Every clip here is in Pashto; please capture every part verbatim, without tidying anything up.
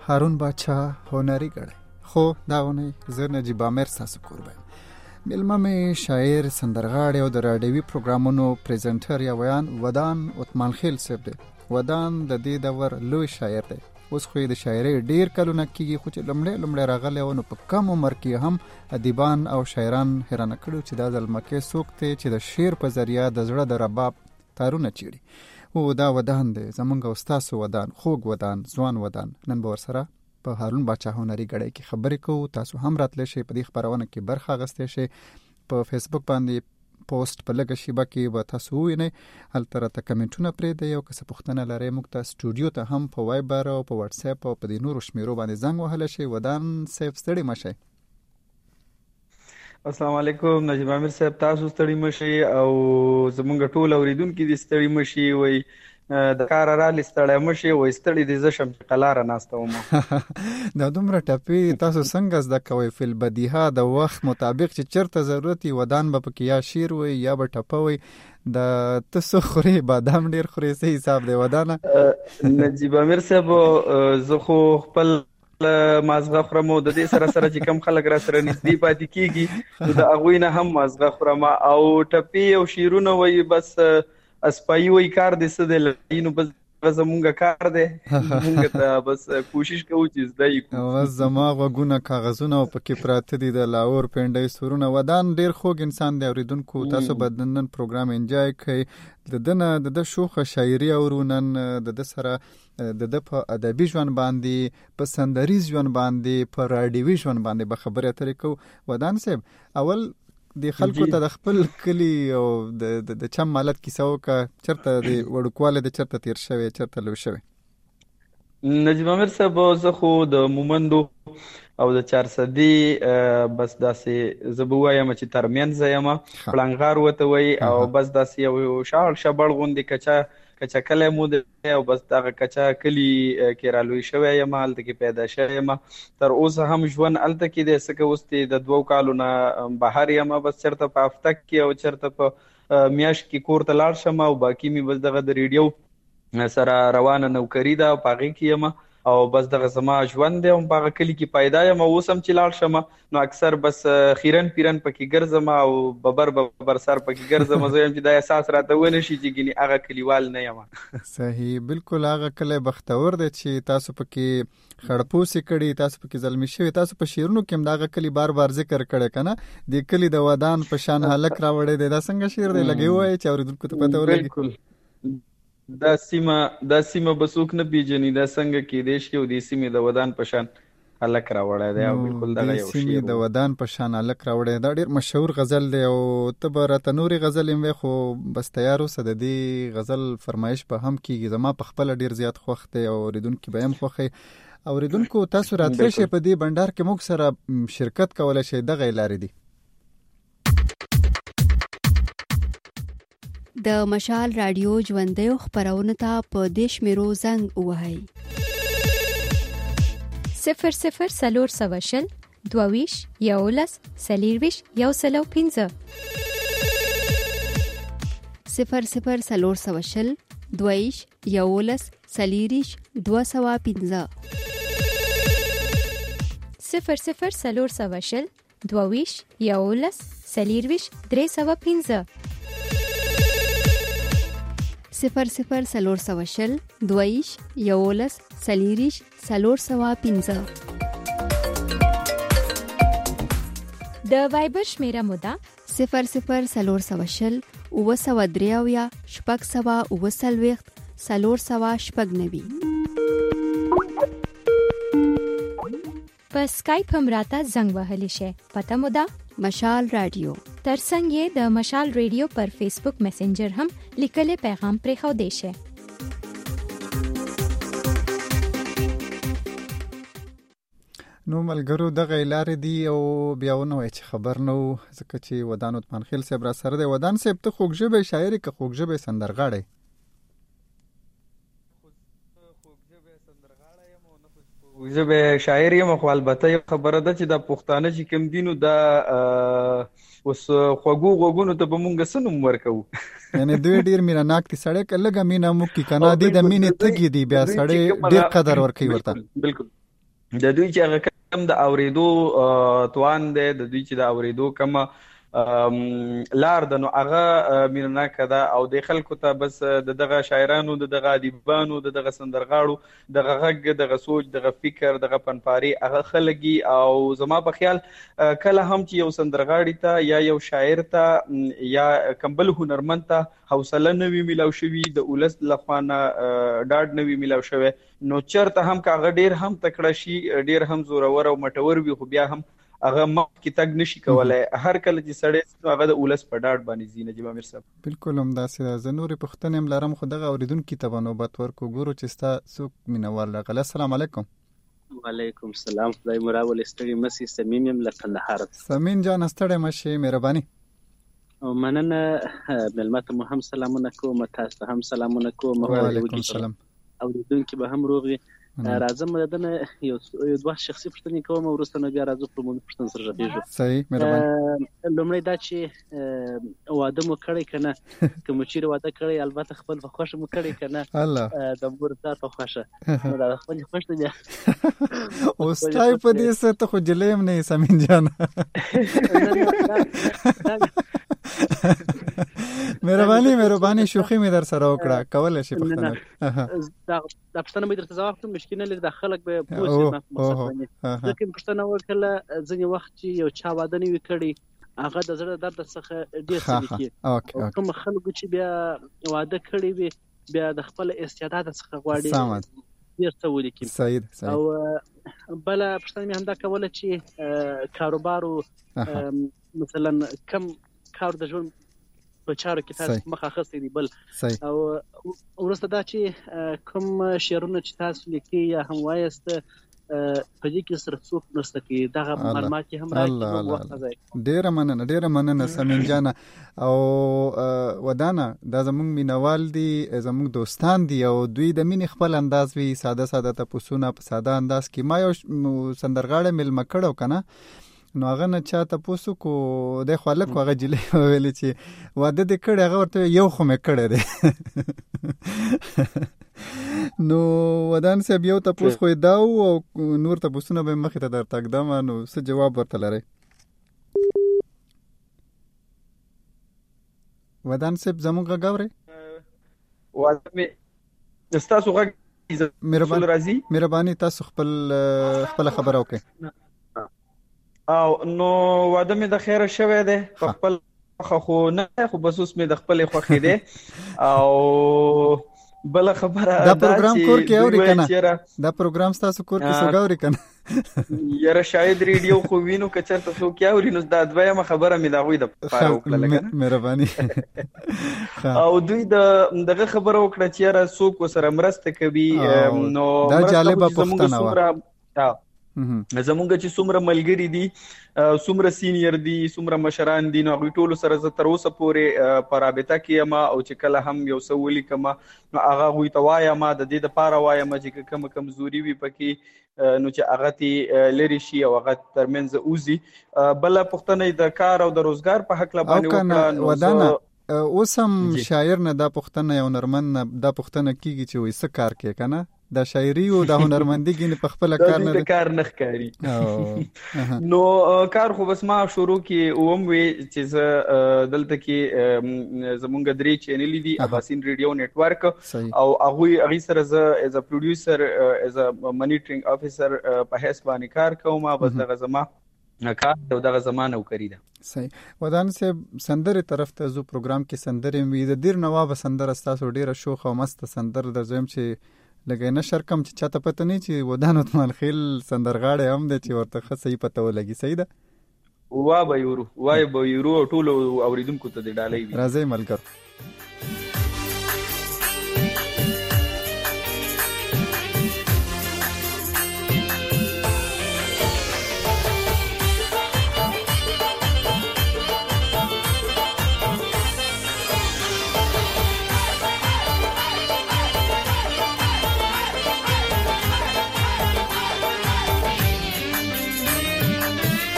هارون باچا هنری گړی. خو دا ونه زه نجیب امیر تاسو قربان ملمه می شاعر سندرغاړی او د راډیوي پروګرامونو پریزنټر یا ویان ودان عثمان خیل صاحب دی. ودان د دې دور لوی شاعر دی. اوس خو د شاعري ډیر کلونه کېږي خو چې لمړی لمړی راغلی و نو په کم عمر کې هم ادیبان او شاعران حیرانه کړي چې دا ځلمکی څوک دی چې د شعر په ذریعه د زړه د رباب تارونه چیړي. او دا ودان دی زمونږ او ستاسو ودان، خوږ ودان، ځوان ودان. نن به ورسره په هارون باچا هنري ګړی کې خبرې کوو. تاسو هم راتلی شئ په دې خپرونه کې برخه اخیستی شئ. په فیسبوک باندې پوسټ په لږه شیبه کې به تاسو ووینئ، هلته راته کمنټونه پرېږدئ او که څه پوښتنه لرئ موږ ته سټوډیو ته هم په وایبر او په واټس اپ او په دې نورو شمیرو باندې زنګ وهلی شئ. ودان صاحب ستړي مه شئ. السلام علیکم نجیب امیر صاحب، تاسو ستړي مه شئ او زمونږ ټول اوریدونکي دې ستړي مه شي. وایي د کار رالي ستړی مه شي، وایي ستړي دې زه شم چې ټلاره ناسته وم. دا دومره ټپې تاسو څنګه زده کوئ؟ فی البدیهه د وخت مطابق چې چېرته ضرورت وي ودان به پکې یا شعر وي یا به ټپه وي. د ته څه خورې؟ بادام ډېر خورې؟ څه حساب دی ودانه؟ نجیب امیر صاحب زه خو خپل مازغه خورم او د دې سره سره چې کم خلک را سره نږدې پاتې کېږي نو د هغوی نه هم مازغه خورم. او ټپې او شعرونه وایي بس اسپایي وایي کار دې څه دی لړۍ نو بس زمونږ کار دی، مونږ ته بس کوشش کوو چې زده یې کړو. بس زما غوږونه کاغذونه او پکې پراته دي د لاهور پنډۍ سورونه. ودان ډېر خوږ انسان دی اوریدونکو، تاسو به د نن پروګرام انجوای کوئ. د ده نه د ده شوخه شاعري اورو، نن د ده سره د ده په ادبي ژوند باندې، په سندریز ژوند باندې، په راډیوي ژوند باندې به خبرې اترې کوو. ودان صاحب اول د خلکو ته د خپل کلی او د چم مالت کیسه وکړه، چېرته د وړوکوالی د چېرته تېر شوی، چېرته لوی شوی؟ نجیب امیر صاحب زه خو د مومندو او د چارسدي بس داسې زه به ووایم چې ترمنځ یم، پړنګغار ورته وایي، او بس داسې یو شاړ شبړ غوندې کچا کچا کلی مو دی او بس دغه کچا کلي کې رالوی شوی یم، هلته کې پیدا شوی یم. تر اوسه هم ژوند هلته کې دی، څه که اوس د دوو کالو نه بهر یم، بس چېرته په هفته کې او چېرته په میاشت کې کور ته لاړ شم او باقي مې بس دغه د ریډیو سره روانه نوکري ده او په هغې کې یم او بس دغه زما ژوند دی او په هغه کلي کې پیدا یم. اوس هم چې لاړ شم نو اکثر بس خیرن پیرن پکې ګرځم او ببر ببر سر پکې ګرځم. زه یم چې دا احساس راته ونه شي چې ګینې هغه کلیوال نه یم. صحیح، بالکل هغه کلی بختور دی چې تاسو پکې خړپوسې کړي، تاسو پکې زلمي شوي. تاسو په شعرونو کې هم د هغه کلي بار بار ذکر کړی که نه؟ د کلي د ودان په شان هلک راوړی دی، دا څنګه شعر دی؟ لږ ووایئ چې اورېدونکو ته پته ولګي. بالکل دا سیمه دا سیمه به څوک نه پیژني، دا څنګه کېدی شي او دې سیمې د ودان په شان هلک راوړی دی. او بالکل دغه یو شعر د ودان په شان هلک راوړی، دا ډېر مشهور غزل دی. او ته به راته نورې غزلې وې خو بس تیار اوسه، د دې غزل فرمایش به هم کېږي. زما په خپله ډېر زیات خوښ دی او اورېدونکي به هم خوښوي. اورېدونکو تاسو راتلی شئ په دې بنډار کې موږ سره شرکت کولی شئ. دغه یې لارې دي: د مشال رادیو ژوندیو خپرونو ته په دې شمیرو زنګ ووهئ: صفر صفر څلور سوه شل دوه ویشت یولس څلېرویشت یو سل او پنځه، صفر صفر څلور سوه شل دوه ویشت یولس څلېرویشت دوه سوه پنځه، صفر صفر څلور سوه شل دوه ویشت یولس څلېرویشت درې سوه پنځه، صفر صفر څلور سوه شل دوه ویشت یولس څلېرویشت څلور سوه پنځه. د وایبر شمیره مو ده صفر صفر څلور سوه شل اووه سوه درې اویا شپږ سوه اووه څلوېښت څلور سوه شپږ نوي. په سکایپ هم راته زنګ وهلی شئ. پته مو ده مشال رادیو. ترڅنګ یې د مشال ریډیو پر فیسبوک میسنجر هم لیکلی پیغام پرېښودی شئ. نو ملګرو دغه لارې دي او بیا ونه وایي چې خبر نه وو، ځکه چې ودان عثمان خیل صاحب را سره دی. ودان صاحب ته خوږ ژبی شاعر که خوږ ژبی سندرغاړی؟ خوږ ژبی شاعر یم خو البته یو خبره ده چې دا پښتانه چې کوم دي نو دا اوس خوږو غوږونو ته به مونږ څه نوم ورکوو؟ یعنې دوی ډېر مینه ناک دي. سړی که لږه مینه موږ کي که نه دي د مینې تږي دي، بیا سړی ډېر قدر ورکوي ورته. بالکل د دوی چې هغه کم د اوریدو توان دی، د دوی چې د اوریدو کم لار ده، نو هغه مینناکه ده او د خلکو ته بس د دغه شاعرانو، د دغه ادیبانو، د دغه سندرغاړو دغه غږ، دغه سوچ، دغه فکر، دغه پنپاري هغه خلګي. او زما په خیال کله هم چې یو سندرغاړي ته یا یو شاعر ته یا کمبل هنرمند ته حوصله نه وي میلاو شوي، د ولس لخوا نه ډاډ نه وي میلاو شوی، نو چېرته هم که هغه ډېر هم تکړه شي، ډېر هم زورور او مټور وي، خو بیا هم هغه مخکې تګ نشي کولای. هر کله چې سړی هغه د ولس په ډاډ باندې ځي. نجیب امیر صاحب بالکل همداسې ده. زه نورې پوښتنې هم لرم خو دغه اورېدونکي ته به نوبت ورکړو. ګورو چې ستا څوک مینوال راغلی. السلام علیکم. وعلیکم السلام. خدای مو راولې. ستړي مه سئ. صمیم یم له کندهار. صمیم جان ستړی مه شئ، مهرباني. مننه. مېلمه ته مو هم سلامونه کوم، تاسو ته هم سلامونه کوم. وعلیکم السلام. اورېدونکي به هم روغ وي. راځم دنه یو دوه شخصي پوښتنې کوم، وروسته نو بیا راځو په موږ پوښتنه سره غږیږو. صحیح، مهرباني. لومړی دا چې واده مو کړی که نه، که مو چیرې واده کړی البته خپل په خوښه مو کړی که نه، الله د مور پلار په خوښه، نو دا خپل خوښ ته بیا اوستی په دې څه ته خو جلی هم نه یې سمین جانه. مهرباني مهرباني شوخي مې در سره وکړه، کولی شي پوښتنه. دا پوښتنه مې درته ځواب کړم، مشکل نه لري، دا خلک به پوه شي مقصد باندې. ځکه مې پوښتنه وکړله ځینې وخت چې یو چا واده نه وي کړی، هغه د زړه درد څخه ډېر څه لیکي، او کوم خلکو چې بیا واده کړی وي بیا د خپل استعداد څخه غواړي ډېر څه ولیکي. صحیح صحیح. او بله پوښتنه مې همدا کوله چې کاروبارو مثلا کم کار د ژوند په چارو کې تاسو مخ اخیستی دی بل، او وروسته دا چې کوم شعرونه چې تاسو لیکي یا هم وایست په دې کې سره څوک نشته کې دغه معلومات هم راکړي وخت ځای. ډیره مننه ډیره مننه سمین جانه. او ودانه دا زموږ مینوال دي، زموږ دوستان دي، او دوی د مینې خپل انداز وي، ساده ساده تپوسونه په ساده انداز کې. ما یو سندرغاړی میلمه کړی که نه، نو هغه نه چا تپوس وکړو، دی خو هلک و، هغه جلۍ وویلې چې واده دې کړی، هغه ورته یو خو مې کړی دی. نو ودان صاحب یو تپوس خو یې دا و، او نور تپوسونه به مخې ته درته ږدم، نو څه جواب ورته لرئ؟ ودان صاحب زموږ غږ اورئ؟ واده مې ستاسو غږ راځي؟ مهرباني تاسو خپل خپله خبره وکړئ. او نو واده مې د خیره شوی دی، په خپل خو نه، خو بس اوس مې د خپلې خوښې دی. او بله خبره دا پروګرام کور کې اوري که نه؟ دا پروګرام ستاسو کور کې څوک اوري که نه؟ یاره شاید ریډیو خو وینو، که چېرته څوک یې اوري نو دا دویمه خبره مې د هغوی دپاره وکړله که نه. مهرباني. او دوی د دغه خبره وکړه چې یاره څوک ورسره مرسته کوي، نو دا جالبه پوښتنه وه. زمونږ چې څومره ملګري دي، څومره سینیر دي، څومره مشران دي، نو هغوی ټولو سره زه تر اوسه پورې په رابطه کې یم، او چې کله هم یو څه ولیکم نو هغه هغوی ته وایم، د دې دپاره وایم چې کومه کمزوري وي پکې نو چې هغه ترې لرې شي او هغه ترمنځ وځي. بله پوښتنه یې د کار او د روزګار په هکله باندې وکړه. ودانه اوس هم شاعر نه دا پوښتنه، یو هنرمند نه دا پوښتنه کېږي چې وایي څه کار کوې که نه؟ دا شاعري او دا هنرمندي ګینې په خپله کار نه د کار نه ښکاري. نو کار خو بس ما شروع کې اوم وی چې زه دلته کې زمونږ درې چینلې دي، اباسین ریډیو نیټورک، او هغوی هغې سره زه ایز ا پروډیوسر، ایز ا منیټرینګ افیسر په حیث باندې کار کوم. بس دغه زما کار او دغه زما نوکري ده. صحیح. ودان صاحب سندرې طرف ته زو پروګرام کې سندرې وي، د دیر نوابه سندره ستاسو ډېره شوخه او مسته سندره ده. زه یم چې لکه نشر کم چې چاته پته نه چې ودان عثمان خیل سندرغاړی هم دی چې ورته ښه صحیح پته ولګي. صحیح ده؟ وا به یورو وای به یورو ټولو اوریدونکو ته دې ډالۍ وي. راځئ ملګرو.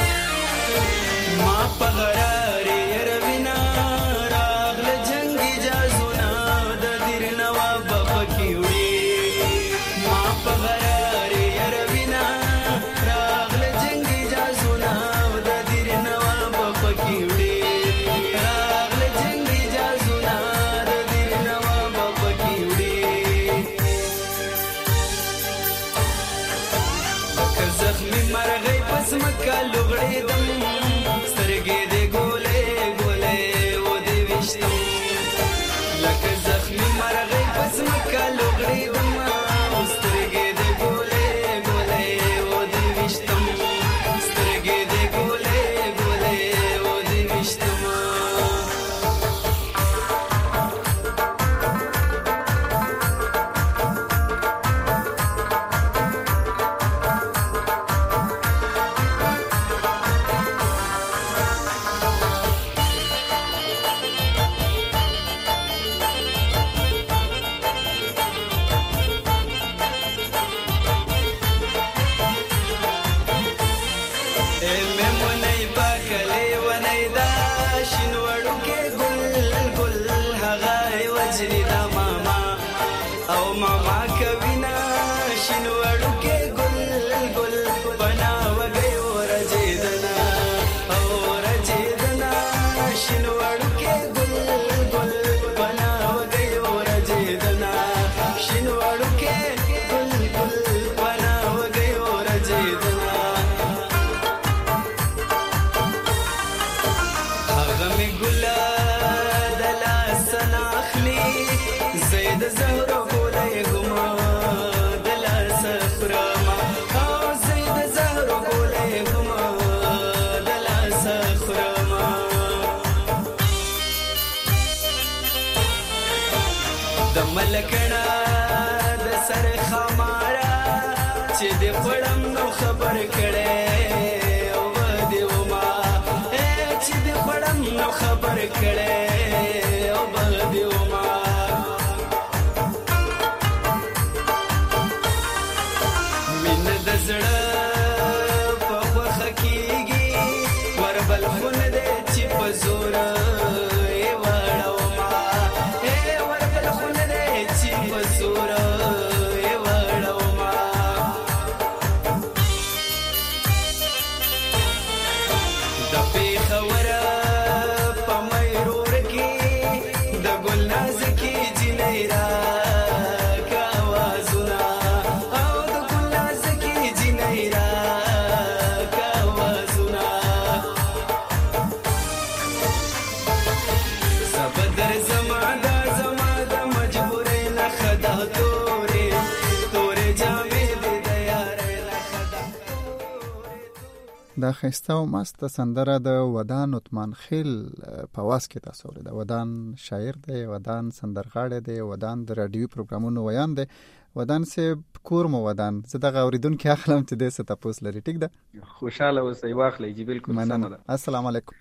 पगरारे यरविना रागल जंगी जा مکه لغړېدم سترګې دې ګولې ګولې و دې ویشتم لکه زخمي مرغۍ په ځمکه لغړېدم سترګې دې ګولې ګولې و دې ویشتم سترګې دې ګولې ګولې و دې ویشتم دا ښایسته او مسته سندره د ودان عثمان خیل په واس کې تاسو اورئ. د ودان شاعر دی، ودان سندرغاړی دی، ودان د راډیوي پروګرامونو ویان دی. ودان صاحب کور مو ودان، زه دغه اوریدونکي اخلم چې دې څه تپوس لري. ټیک ده، خوشاله اوسئ، واخلئ جی. بالکل سمه ده. السلام علیکم.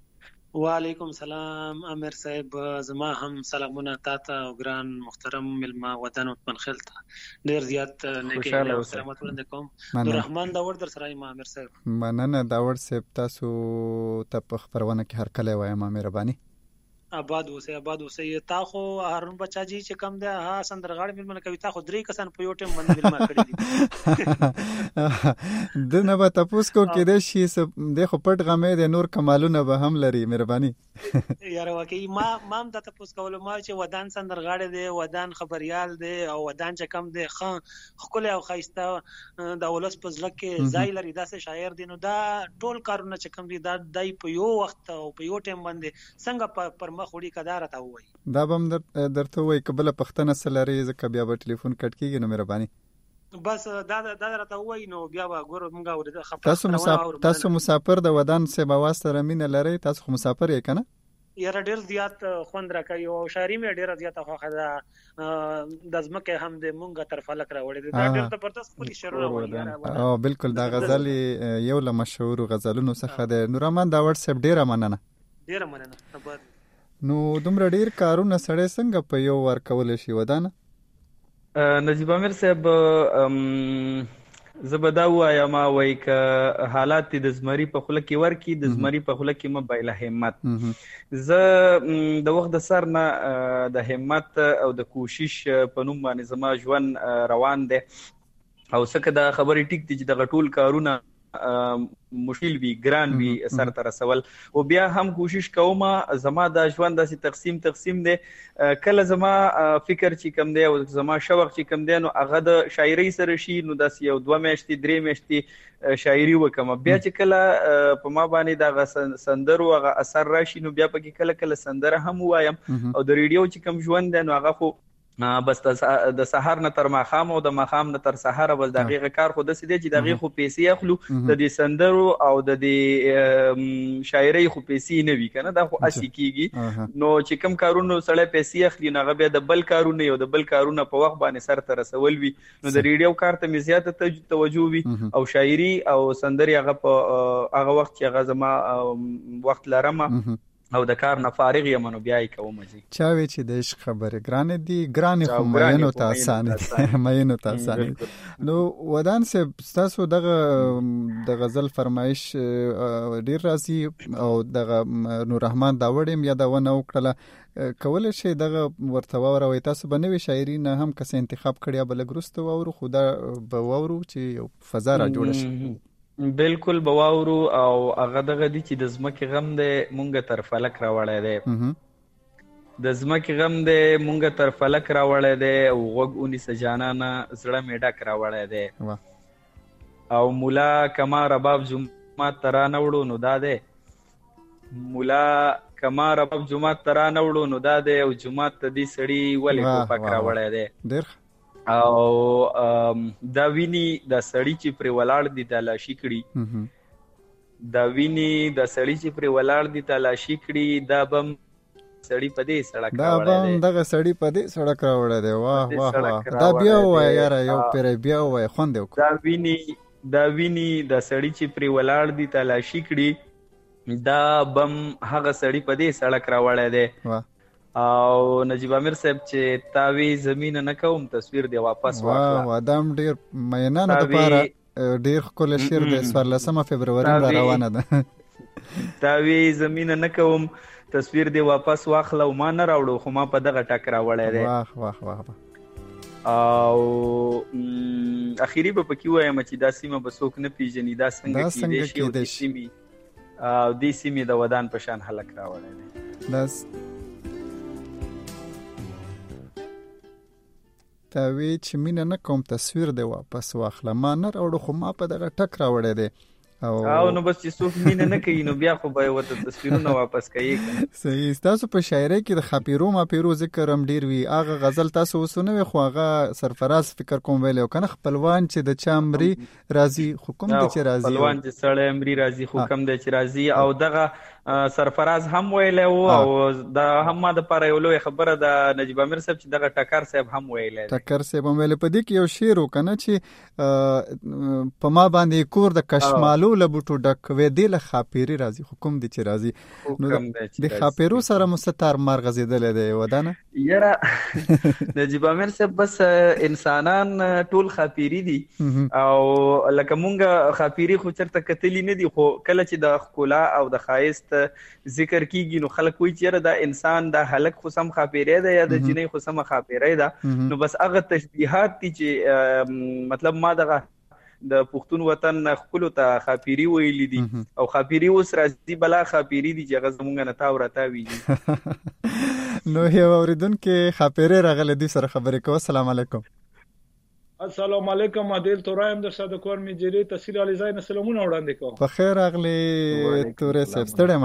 وعلیکم سلام امیر صاحب، زما هم سلامونه تاته او ګران محترم ملما ودان عثمان خیل ته ډیر زیات نیکی او سلامت وړاندې کوم. عبدالرحمن داوړ در سره یم امیر صاحب. مننه داوړ صاحب، تاسو ته په خبرونه کې هر کله وایم مهرباني. آباد اوسئ، آباد اوسئ. تا خو هارون بچا جی چې کم دی ها سندرغاړي ملمنه کوي، تا خو درې کسان په یو ټیم باندې ملما کړی دي. د نه به تاسو کو کې د شي د خو پټ غمې د نور کمالونه به هم لري. مهرباني یار واکي ما مام د تاسو کول ما چې ودان سندرغاړي دی، ودان خبريال دی او ودان چې کم دی خان خپل او خایسته د ولس په ځل کې ځای لري، داسې شاعر دی. نو دا ټول کارونه چې کم دي دا دای په یو وخت او په یو ټیم باندې څنګه پر خوړی کدار ته وای. دا بم در درته وای قبل پښتنه سلری زکه بیا به ټلیفون کټ کیږي. نو مهرباني بس دا دا راته وای. نو بیا به ګور مونږه ورته خپل تاسو مسافر تاسو مسافر د ودان سه بواسطه رمینه لري، تاسو خو مسافر یې کنه؟ یاره ډیر زیات خوند راکوي او شاعري مې ډیر زیات خوخه ده. د ځمکه هم د مونږه تر فلک راوړي دا ډیر ته پرتاس خپل شعر راوړي. او بالکل دا غزل یو له مشهور غزلونو څخه ده. نورمان دا واتس اپ ډیره مننه. ډیره مننه. نو دومره ډیر کارونه سړی څنګه په یو ور کول شي ودانه؟ نجیب امیر صاحب زبدا وایم وای ک حالات د زمری په خله کې ورکی د زمری په خله کې مبایله همت. زه د وخت د سر نه د همت او د کوشش په نوم باندې زما ژوند روان دی او څنګه د خبرې ټیک دي چې د غټول کارونه مشکل وي ګران وي سر ته رسول او بیا هم کوشش کوم زما د ژوند داسې تقسیم تقسیم دی کله زما فکر چې کم دی او زما شوق چې کم دی نو هغه د شاعرۍ سره شي نو داسې یو دوه میاشتې درې میاشتې شاعري وکم بیا چې کله په ما باندې دغه سندرو هغه اثر راشي نو بیا پکې کله کله سندره هم وایم او د ریډیو چې کم ژوند دی نو هغه خو بس د سحر نه تر ماښام او د ماښام نه تر سحر بس دغه کار خو داسې دی چې دغه خو پیسې اخلو د دې سندرو او د دې شاعرۍ خو پیسې نه وي کنه دا خو اسی کیږي نو چې کم کارونو سره پیسې اخلي نو هغه بیا د بل کارونه یو د بل کارونه په وخت باندې سر ته رسول وي نو د ریډیو کار ته مې زیاته توجه وي او شاعري او سندري هغه په هغه وخت چې هغه زما وخت لرم او د کار نه فارغ یم نو بیا یې کوم چې چا وی چې د عشق خبره ګران دي ګران خو مینو ته آسان دي مینو ته آسان نو ودان سه تاسو دغه د غزل فرمایش ډیر راځي او دغه نور رحمان دا وړم یا دا ونه وکړه کول شي دغه ورته وروي تاسو بنوي شاعري نه هم کس انتخاب کړیا بل ګرسته وورو خدا به وورو چې فضا را جوړ شي بالکل بواورو او هغه دغه دي چې د زمکه غم د مونږ تر فلک راوړی دی د زمکه غم د مونږ تر فلک راوړی دی او غوږ اونې سجانانه زړه مې ډک راوړی دی او مولا کما رباب جمعات ترا نوړو نو دا دی مولا کما رباب جمعات ترا نوړو نو دا دی او جمعات ته دې سړی ولې کو پک راوړی دی ډېر او دا ویني د سړی چې پر ولاړ دي تلاشي کړي دا ویني د سړی چې پر ولاړ دي تلاشي کړي دا بم سړی په دې سړک راوړی دا بم دغه سړی په دې سړک راوړی دی واه واه واه دا بیا وای یاره یو پر بیا وای خوند وکړه دا ویني دا ویني د سړی چې پر ولاړ دي تلاشي کړي دا بم هغه سړی په دې سړک راوړی دی واه او نجیب امیر صاحب چې تاوی زمين نه کوم تصویر دی واپس واخلا واه ادم ډیر مینانه لپاره ډیر خپل شعر د څوارلسمه فبرवरी را روانه ده تاوی زمين نه کوم تصویر دی واپس واخلا او ما نه راوړو خو ما په دغه ټک راوړی دی واه واه واه او اخیری به پکې وایم چې دا سیمه به څوک نه پیژني دا څنګه کېدې شي او د سیمې او د سیمې د ودان په شان هلک راوړی دی دا تا وی چې مینه نه کوم تصویر دی واپس واخله ما نه راوړو خو ما په دغه ټک راوړی دی او نو بس چې څوک مینه نه کوي نو بیا خو به وته تصویرونه واپس کوي صحیح تاسو په شاعرۍ کې د خاپیرو ما پیرو ذکر هم ډیر وی هغه غزل تاسو وسونه خو هغه سرفراز فکر کوم ویلو کنه خپلوان چې د چامري راضي حکم د چې راضي خپلوان چې سړی امري راضي حکم د چې راضي او دغه سرفراز هم ویلو او دا هم ما د پاره یو لوی خبره د نجیب امیر صاحب چې دغه ټکر صاحب هم ویلو ټکر صاحب هم ویل په دې کې یو شعر وکنه چې په ما باندې کور د کشمالو لبوټو ډک وې دی له خاپيري راضي حکم دي چې راضي نو د خاپيرو سره مستار مار غزیدل دی ودانه یاره نجیب امیر صاحب بس انسانان ټول خاپيري دي او لکه مونږه خاپيري خو چرته کتلی نه دي خو کله چې د خکولا او د خایست ذکر کیږي نو خلک وایي چې دا انسان دا هلک خو سم خاپيري دی یا د جنې خو سم خاپيري ده نو بس هغه تشبيهات دي چې مطلب ما دغه د پښتون وطن خپل ته خاپيري ویلي دي او خاپيري اوس راځي بلا خاپيري دي چې غزمونګه نه تا ورته ویلي نو یو اوریدونکو خاپيري راغله دي سره خبرې کوم السلام علیکم السلام علیکم عادل تورایم د صادق کور می جری تحصیل علی زین سلامونه وړاندې کوم په خیر اغلی تورې صاحب ستړی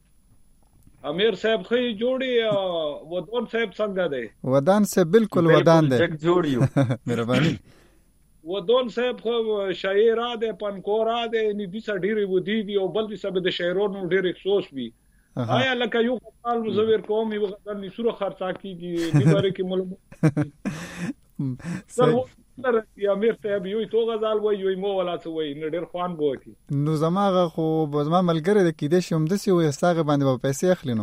مشه امیر صاحب خې جوړي ودان صاحب څنګه دی ودان صاحب بالکل ودان دی جګ جوړیو مهرباني ودان صاحب خو شاعر دی پنکور دی ني د سړي ودی دی او بل د سبد شاعرونو ډېر افسوس وي آیا لکه یو خپل مزور کوم یو غزل نسوره خرڅا کیږي د باره کې معلومه سر یا امیر صاحب یو تو غزال وای یو مو ولا څه وای نه ډیر خوان بوکی نو زماغه خو زما ملګری د کیدې شوم د سی وې ساغه باندې په پیسې اخلي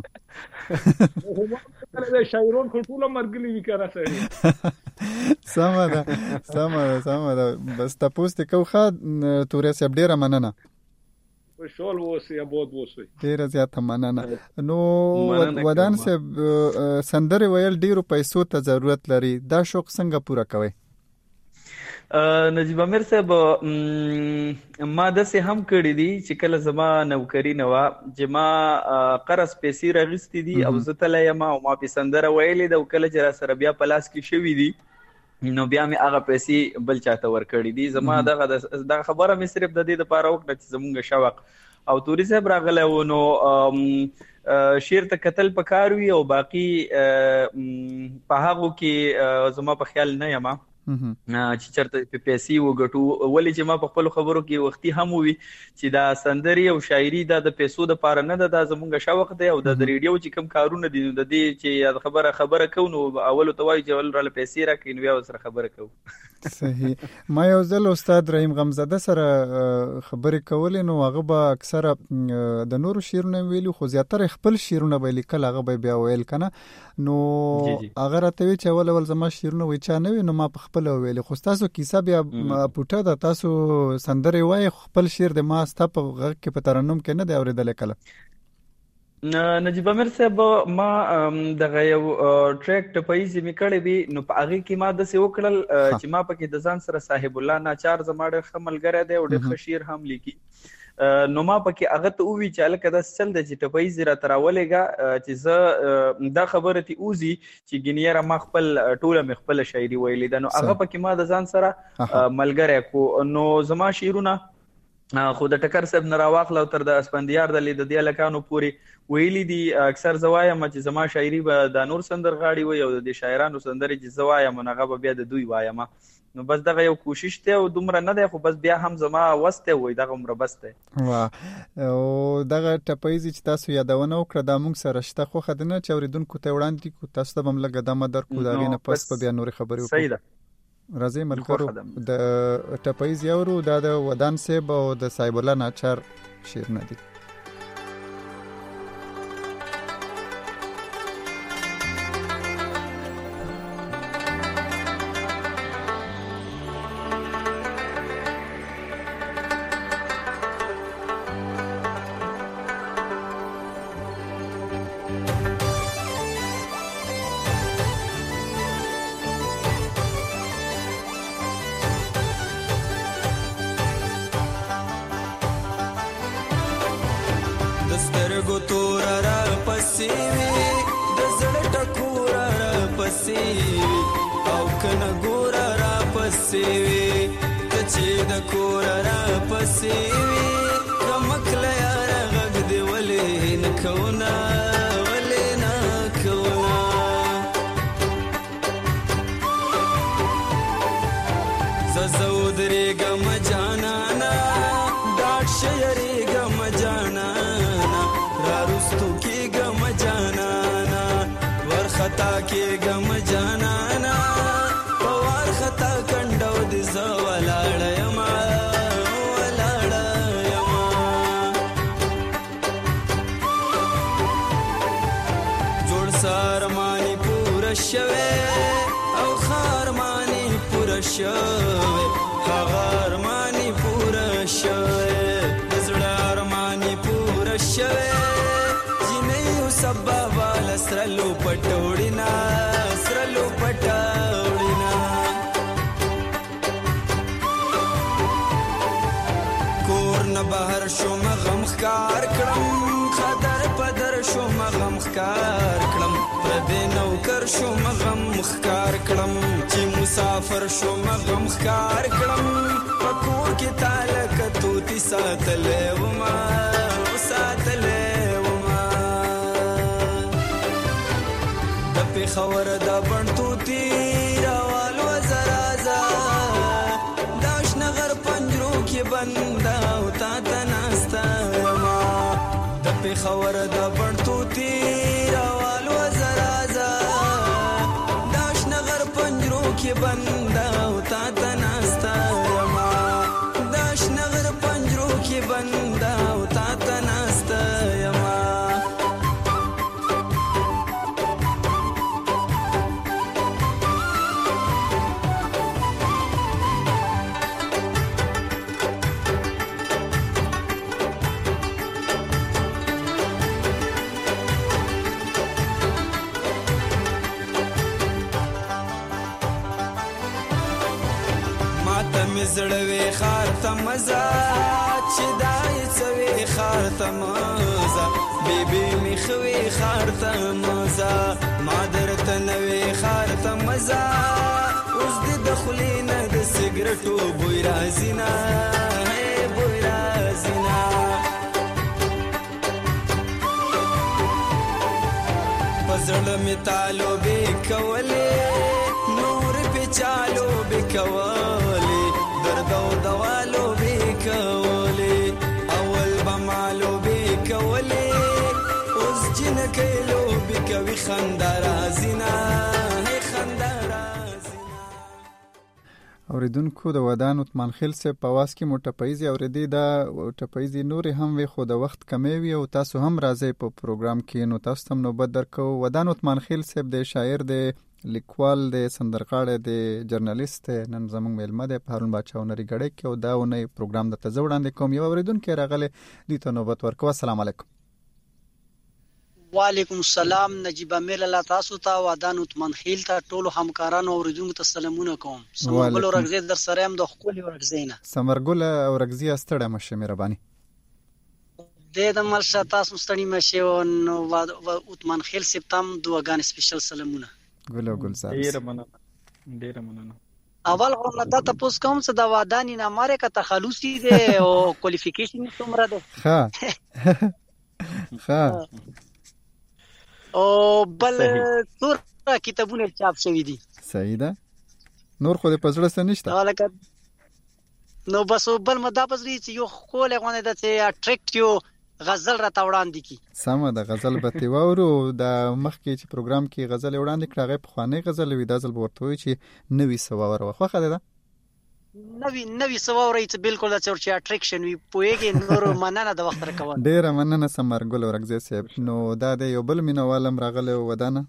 نو د شاعرون خو ټول مرګلی وکړه سړي سمه ده سمه ده سمه ده بس تاسو ته کو خاد تورې سب ډیره مننه شول وسی ابود وسی ډیره زیاته مننه نو ودان صاحب سندره ویل ډیرو پیسو ته ضرورت لري دا شوق څنګه پوره کوي نجیب امیر صاحب ما داسې هم کړي دي چې کله زما نوکري نه وه چې ما قرض پیسې راغستې دي او زه تللی یم او ما پې سندره ویلې ده او کله چې را سره بیا په لاس کې شوي دي نو بیا مې هغه پیسې بل چاته ورکړي دي. زما دغه دغه خبره مې صرف د دې دپاره وکړه چې زمونږ شوق او توري صاحب راغلی و نو شعر ته کتل پکار وي او باقي په هغو کې زما په خیال نه یم چې چېرته په پیسې وګټو. ولې چې ما په خپلو خبرو کې وختي هم ووي چې دا سندرې او شاعري دا د پیسو دپاره نه ده، دا زمونږ شوق دی او د ریډیو چې کوم کارونه دي نو د دې چې خبره خبره کوو نو اولو ته وایو چې اول راله پیسې راکړي نو بیا ورسره خبره کوو. صحیح. ما یو ځل استاد رحیم غمزاده سره خبرې کولې نو هغه به اکثره د نورو شعرونه ویلي خو زیاتره خپل شعرونه به لیکل، هغه به بیا ویل که نه نو هغه راته وی چې اول اول زما شعرونه وی چا نه وي نو ما په خپل ویلي خو تاسو کیسه بیا پوټه ده، تاسو سندرې وایي خپل شعر د ما ستا په غږ کې په ترنم کې نه دی اورېدلی کله؟ نجیب امیر صاحب ما دغه یو ټریک ټپایزې مې کړې وي نو په هغې کې ما داسې وکړل چې ما پکې د ځان سره صاحب الله ناچار زما ډېر ښه ملګری دی او ډېر ښه شعر هم لیکي نو ما پکې هغه ته ووي چې هلکه داسې چل دی چې ټپایزې راته راولېږه چې زه دا خبره ترې وځي چې ګینې یاره ما خپل ټوله مې خپله شاعري ویلې ده نو هغه پکې ما د ځان سره ملګری کړو. نو زما شعرونه خو د ټکر صاحب نه راواخله او تر د اسپندیار د د دې هلکانو پورې ویلي دي. اکثر زه وایم چې زما شاعري به دا نور سندرغاړي وي او د دې شاعرانو سندرې چې زه وایم نو هغه به بیا د دوی وایم نو بس دغه یو کوشش دی او دومره نه دی خو بس بیا هم زما وس دی وایي دغه عمره بس دی. او دغه ټپایزې چې تاسو یادونه وکړه دا موږ سره شته خوښه ده نه چې اورېدونکو ته وړاندې کړو، تاسو ته به هم لږه دمه درکړو د هغې نه پس به بیا نورې خبرې وکړو. صحیح ده. راځئ ملګرو د ټپایز یاورو دا د ودان صاحب او د صاحب الله ناچار شعرونه دي. مې زړه وې خار ته مزه چې دا یې څه وې خار ته مزه بیبي مې ښه وې خار ته مزه ما درته نه وې خار ته مزه اوس دې د خولې نه د سګرټو بوی راځي نه بوی راځي نه په زړه مې تالوبې کولې نور پې چالوبې کولې درد او دوا لوبې کولې اول به ما لوبې کولې اوس جنکۍ لوبې کوي خندا راځي نه خندا راځي نه. اوریدونکو د ودان عثمان خیل صاحب په واس کې مو ټپیزې اورېدې دا ټپیزې نورې هم وي خو د وخت کمی وي او تاسو هم راځئ په پروګرام کې نو تاسو هم نوبت درکو. ودان عثمان خیل صاحب د شاعر د لیکوال د سندرغاړی د جرنالیست نن زموږ میلمه دی په هارون باچا هنري ګړۍ کې او دا اونۍ پروګرام درته زه وړاندې کوم. یو اوریدونکی راغلی دوی ته نوبت ورکوه. السلام علیکم. وعلیکم السلام. نجیب امیر الله تاسو ته ودان عثمان خیل ته ټولو همکارانو او اوریدونکو ته سلامونه کوم. سمرګل اورګزی در سره هم د ښکلي اورګزی نه. سمرګل اورګزی ستړی مشه مهرباني. د د مرشه تاسو ستړي مشه او عثمان خیل صاحب ته هم دعاګانې سپیشل سلامونه. ګل او ګل صاحب ډیر مننه ډیر مننه. اول خو نه تاسو پوس کوم څه د ودان نه ماره کا تخلصي دي او کوالیفیکیشن څومره ده؟ ها ها او بل څور کتابونه چاپ شوي دي. صحیح ده. نور خو دې پزړه څه نشته نو بس بل مدا پزري چې یو خو له غونه د اټریکټیو غزل را تاوړاندې کی. سمه د غزل به تی وورو د مخکې چې پروګرام کې غزل وړاندې کړه هغه په خوانې غزل وی د ځل ورته وی چې نوې سوار وخه خاله ده نوې نوې سوار چې بالکل د چورچ اټریکشن وی پويږي نور مننه د وخت راکول. ډیر مننه سمرګل ورګزی صاحب. نو دا د یو بل مینوالم راغله ودانه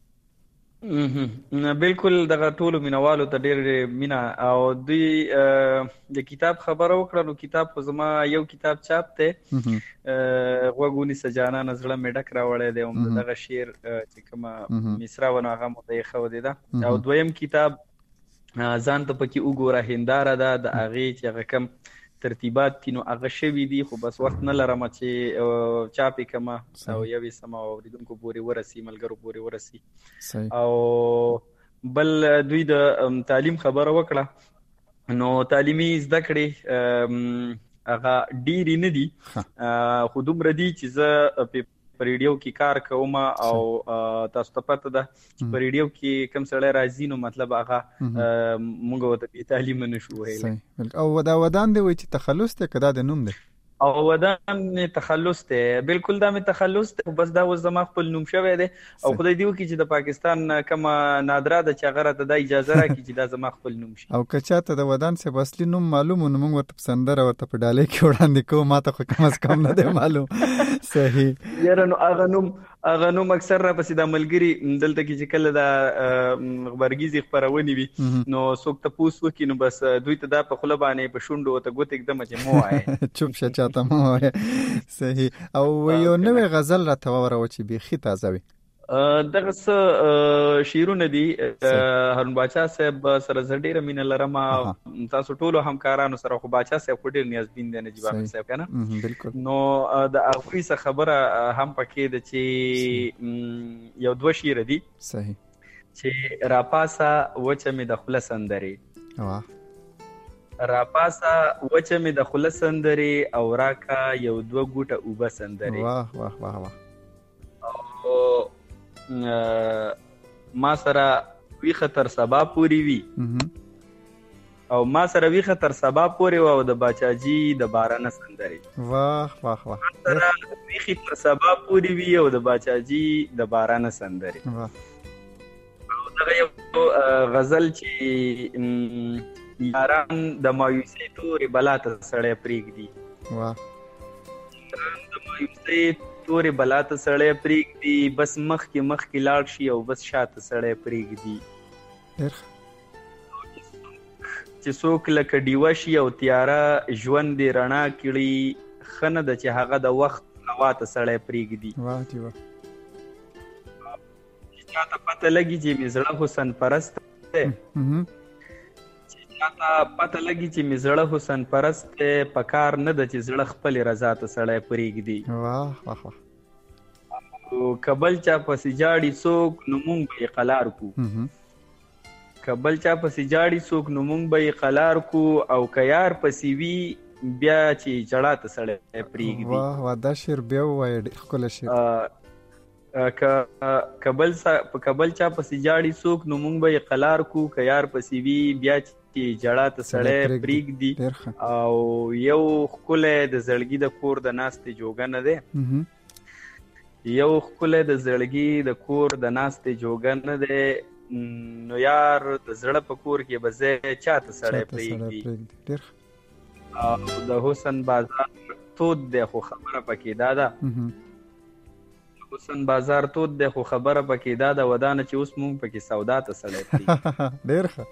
بالکل دغه ټولو مینوالو ته ډېر مینا او دوی د کتاب خبره وکړه. نو کتاب خو زما یو کتاب چاپ دی غوږونی سجانا نزړه مې ډک راوړی دی او دغه شعر چې کومه مصرا ونه هغه مو ته یې ښودې ده. او دویم کتاب ځان ته پکې وګوره هنداره ده د هغې چې هغه کم ترتیبات دي نو هغه شوي دي خو بس وخت نه لرم چې چاپ یې کړمه او یوې سمه اورېدونکو پورې ورسي ملګرو پورې ورسي. او بل دوی د تعلیم خبره وکړه. نو تعلیمي زده کړې هغه ډېرې نه دي خو دومره دي چې زه په ریډیو کې کار کوم او تاسو ته پته ده چې په ریډیو کې کوم سړی راځي نو مطلب هغه موږ ورته بې تعلیمه نشو ویلی. او دا ودان دی وایي چې تخلص دی که دا د نوم دی؟ او ودان تخلص دی بالکل دا مې تخلص دی بس دا اوس زما خپل نوم شوی دی او خدای دې وکړي چې د پاکستان کومه نادره ده چې هغه راته دا اجازه راکړي چې دا زما خپل نوم شي. او که چاته د ودان صاحب اصلي نوم معلوم و نو موږ ورته په سندره ورته په ډالۍ کې وړاندې کوو ما ته خو کم از کم نه دی معلوم. صحیح یاره نو هغه نوم هغه نوم اکثر را پسې دا ملګري دلته کې چې کله دا غبرګیزې خپرونې وي نو څوک تپوس وکړي نو بس دوی ته دا په خوله باندې په شونډو ورته ګوتې ږدمه چې مه وایې چوپ شه چاته مه وایې. صحیح. او یو نوی غزل راته ووروه چې بیخي تازه وي. دغه څه شعرونه دي هارون باچا صاحب سره زه ډېره مینه لرم تاسو ټولو همکارانو سره خو باچا صاحب خو ډېر نیازبین دی نجیب امیر صاحب که نه نو د هغوی څه خبره هم پکې ده چې یو دوه شعره دي صحیح چې راپاسه وچه مې د خوله سندرې راپاسه وچه مې د خوله سندرې او راکا یو دوه ګوټه اوبه سندرې. واه واه واه واه. او ما سره ویخه تر سبا پوری وی او ما سره ویخه تر سبا پوری و او د باچاجي د باران سندري. واه واه واه. سره ویخه تر سبا پوری وی او د باچاجي د باران سندري. واه. او دغه یو غزل چې یاران د مایوسۍ تورې بلا ته سړی پرېږدي. واه. د مایوسۍ تورې بلا ته سړی پرېږدي بس مخکې مخکې لاړ شي او بس شاته سړی پرېږدي. چې څوک لکه ډیوه شي او تیاره ژوند دې رڼا کړي ښه نه ده چې هغه د وخت هوا ته سړی پرېږدي. چې چاته پته لګي چې مې زړه حسن پرست دی چې تا پته لګي چې می زړه حسن پرست په کار نه د چې زړه خپل رضا ته سړی پرېږدي. واه واه واه. او کبل چا پسې جاړي څوک نو مونږ به قلار کو. کبل چا پسې جاړي څوک نو مونږ به قلار کو او کيار پسې وی بیا چې جړه ته سړی پرېږدي. واه واه دا شعر بیا وایي ډېر ښکلی شعر. کبل په کبل چا پسې جاړي څوک نو مونږ به قلار کو کيار پسې وی بیا چې جړه ته سړی پرېږدي. او یو ښکلی د زړګي د کور د ناستې جوګه نه دی. یو ښکلی د زړګي د کور د ناستې جوګه نه دی. نو یار د زړه په کور کې به ځای چا ته سړی پرېږدي. او د حسن بازار تود دی خو خبره پکې دا ده. حسن بازار تود دی خو خبره پکې دا ده ودانه چې اوس مونږ پکې سودا ته سړی پرېږدي. ډېر ښه.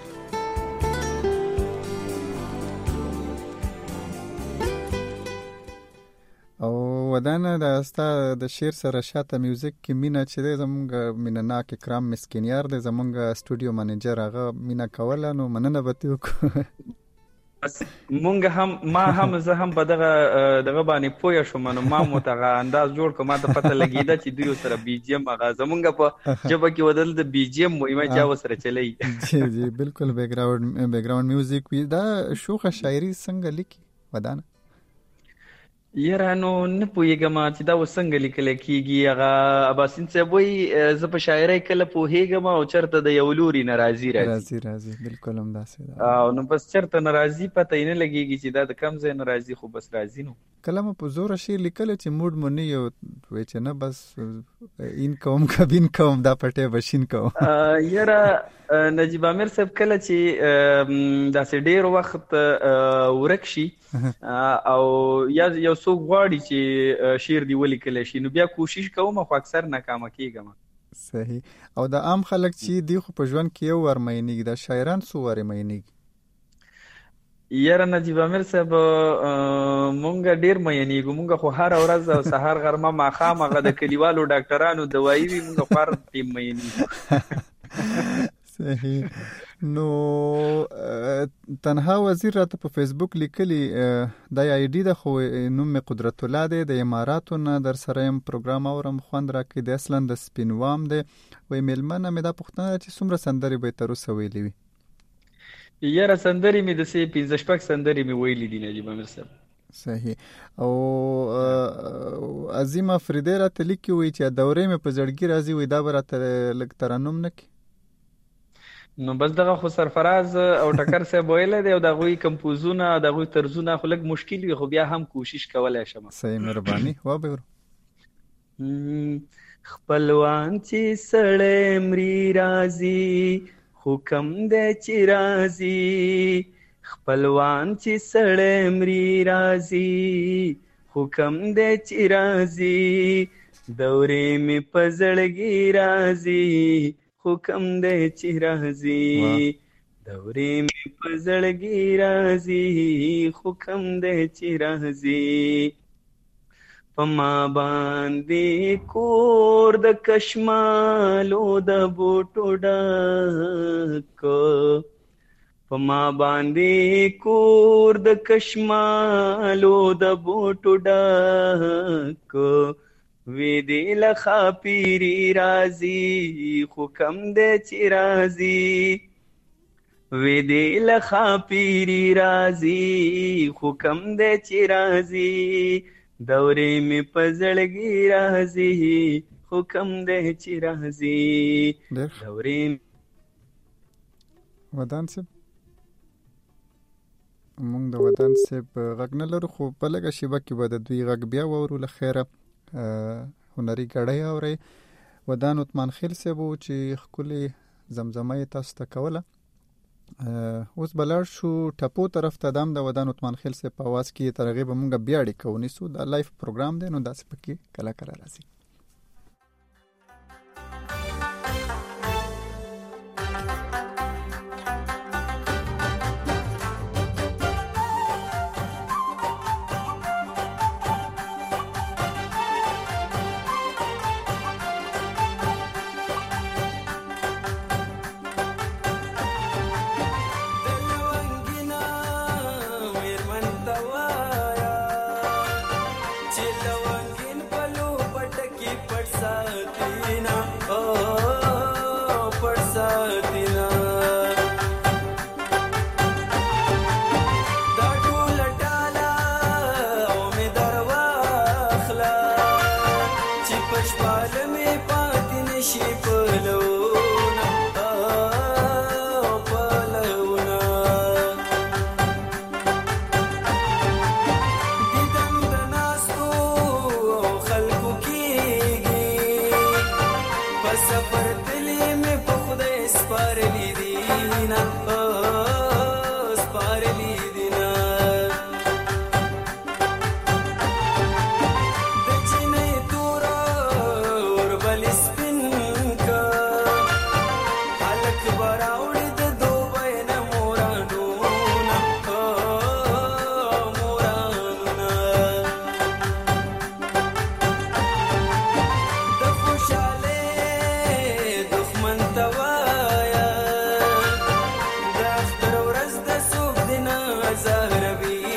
او ودانه د ستا د شعر سره شاته میوزیک کې مینا چې دی زمونږ مینهناک اکرام مسکینیار دی زمونږ سټوډیو منیجر هغه مینا کوله نو مننه به ترې وکړو. مونږ هم ما هم زه هم په دغه دغه باندې پوه شوم نو ما مو ته انداز جوړ کړ ما ته پته لګېده چې دوی سره بي جي ام هغه زمونږ په ژبه کې ودل د بي جي ام مهمه چا سره چلی. جی جی بالکل بیک ګراوند بیک ګراوند میوزیک وی دا شوخه شاعري څنګه لیکي ودانه؟ یاره نو نه پوهېږم چې دا اوس څنګه لیکلی کېږي. هغه اباسین صاحب وایي زه په شاعرۍ کله پوهېږم او چېرته د یو لوري نه راځي راځي راځي بالکل همداسې ده. او نو بس چېرته نه راځي پته یې نه لګېږي چې دا د کوم ځای نه راځي خو بس راځي. نو کله مو په زوره شعر لیکلی چې موډ مو نه یو وایي چې نه بس این کوم کبین کوم دا پټی بشین کوم. یاره نجیب امیر صاحب کله چې داسې ډېر وخت ورک شي او یا یو څوک غواړي چې شعر دی ولیکلی شي نو بیا کوشش کوم خو اکثر ناکامه کېږم. صحیح. او د عام خلک چې دی خو په ژوند کې یو ور مینېږي دا شاعران څو ورې مینېږي؟ یاره نجیب امیر صاحب مونږ ډېر مینېږو. مونږ خو هره ورځ او سهار غرمه ماښام هغه د کلیوالو ډاکټرانو دوایي وي مونږ خو هر ټیم مینېږو. صحیح. نو تنها وزیر راته په فیسبوک لیکلی دا آی ډي ده خو نوم مې قدرت الله دی د اماراتو نه در سره یم پروګرام اورم خوند راکوي د اصلا د سپینوام دی وایي مېلمنه مې دا پوښتنه ده چې څومره سندرې به یې تر اوسه ویلې وي؟ یاره سندرې مې داسې پنځه شپږ سندرې مې ویلې دي نجیب امیر صاحب. صحیح. او عظیم افریدی راته لیکي وایي چې دورې مې په زړګي راځي وایي دا به راته لږ ترنم نه کړي؟ نو بس دغه خو سرفراز او ټکر صاحب ویلی دی او د هغوی کمپوزونه د هغوی طرزونه خو لږ مشکل وي خو بیا هم کوشش کولی شم. صحیح مهرباني وبهرو. خپلوان چې سړی مري راځي خو کم دی چې راځي. خپلوان چې سړی مري راځي خو کم دی چې راځي. دورې مې په زړګي راځي خو کم دی چې راځي. دورې مې په زړګي راځي خو کم دی چې راځي. په ما باندې کور د کشمالو د بوټو ډک. په ما باندې کور د کشمالو د بوټو ډک. وی دی لخا پیری راځي خو کم دی چې راځي. وی دی لخا پیری راځي خو کم دی چې راځي. دورې مې په زړګي راځي خو کم دی چې راځي. دورې ودان صاحب مونږ د ودان صاحب غږ نه لرو خو په لږه شیبه کې به د دوی غږ بیا واورو. له خیره هنري ګړی اورئ. ودان عثمان خیل صاحب و چې ښکلې زمزمه یې تاسو ته کوله. اوس به لاړ شو ټپو طرف ته. دا هم د ودان عثمان خیل صاحب په اواز کې تر هغې به مونږ بیا اړیکه ونیسو. دا لایف پروګرام دی نو داسې پکې کله کله راځي.